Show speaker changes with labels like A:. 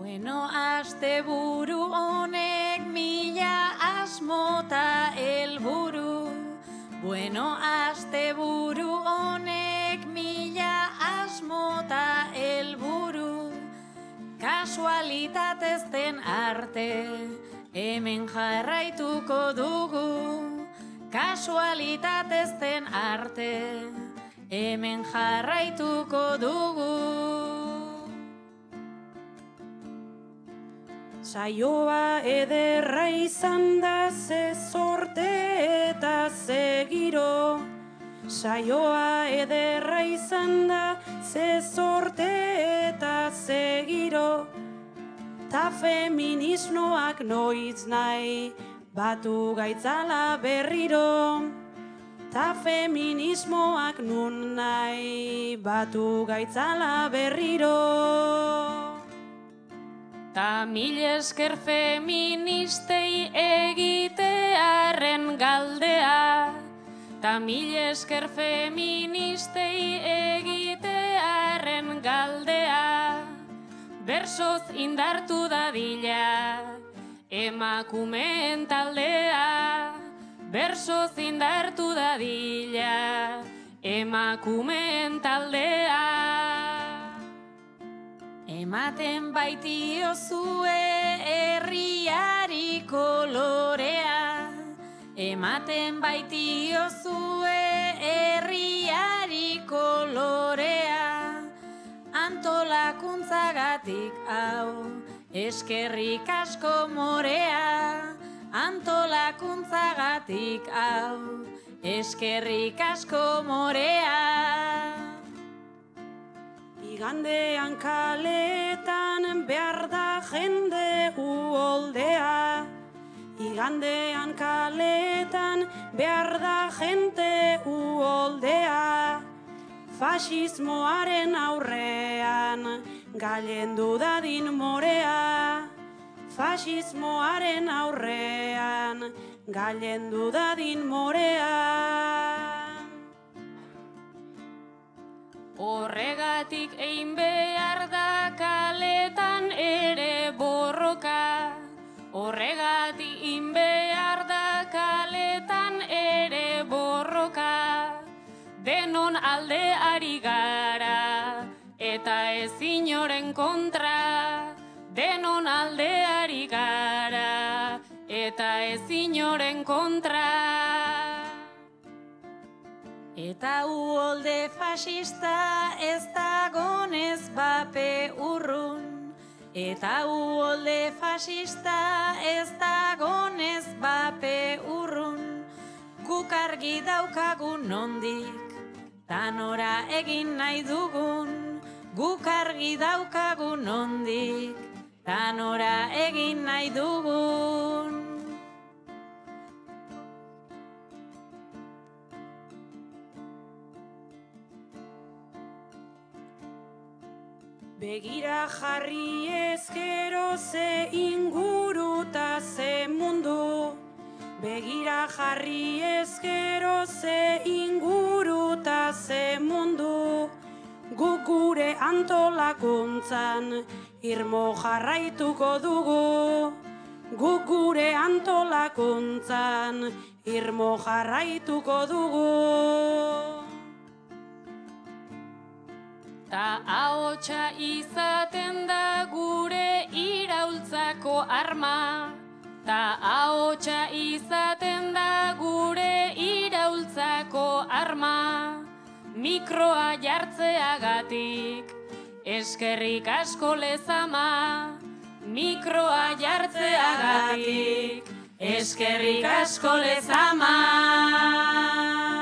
A: Bueno, asteburu honek mila asmota helburu. Bueno, asteburu honek mila asmota helburu. Kasualitatez den arte, hemen jarraituko dugu. Kasualitatez den arte, hemen jarraituko dugu.
B: Saioa ederra izan da, ze sorte eta ze giro. Saioa ederra izan da, ze sorte eta ze giro. Ta feminismoak noiz nahi batu gaitzala berriro. Ta feminismoak nun nahi batu gaitzala berriro.
A: Ta mil esker feministei egitearen galdea. Ta mil esker feministei egitearen galdea. Bersoz indartu dadila emakumeen taldea. Bersoz indartu dadila emakumeen taldea. Ematen baitiozue herriari kolorea. Ematen baitiozue herriari kolorea. Antolakuntzagatik hau eskerrik asko morea. Antolakuntzagatik hau eskerrik asko morea.
B: Igandean kaletan behar da jende uholdea. Igandean kaletan behar da jende uholdea. Fasismoaren aurrean gailendu dadin morea. Fasismoaren aurrean gailendu dadin morea.
A: Horregatik egin behar da kaletan ere borroka. Horregatik egin behar da kaletan ere borroka. Denon alde ari gara eta ez inoren kontra. Denon alde ari gara eta ez inoren kontra. Eta uholde fascista ez dagonez bape urrun. Eta uholde fascista ez dagonez bape urrun. Guk argi daukagun nondik, ta nora egin nahi dugun. Guk argi daukagun nondik, ta nora egin nahi dugun.
B: Begira jarri ezkero ze inguru ta ze mundu. Begira jarri ezkero ze inguru ta ze mundu. Guk gure antolakuntzan irmo jarraituko dugu. Guk gure antolakuntzan irmo jarraituko dugu.
A: Ta ahotsa izaten da gure iraultzako arma. Ta ahotsa izaten da gure iraultzako arma. Mikroa jartzeagatik eskerrik asko lezama. Mikroa jartzeagatik eskerrik asko lezama.